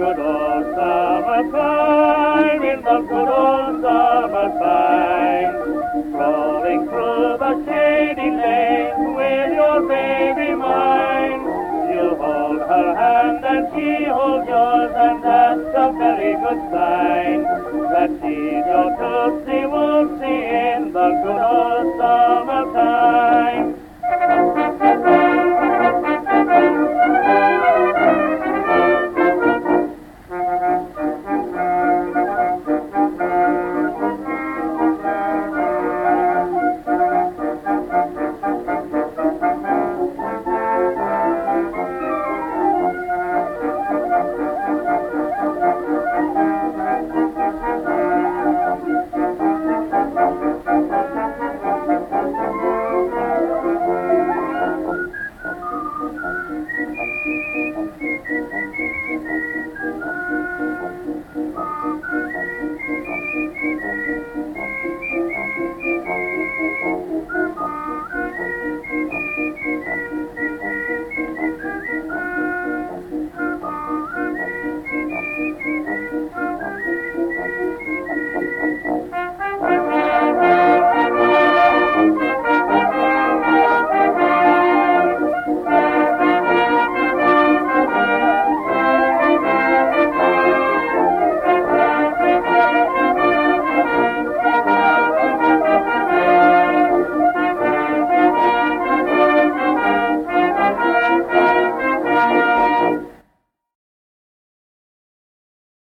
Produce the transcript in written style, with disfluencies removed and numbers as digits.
good old summertime, in the good old summertime. Rolling through the shady lanes with your baby mine. You hold her hand and she holds yours, and that's a very good sign that she's your Tootsie Wootsie in the good old summertime.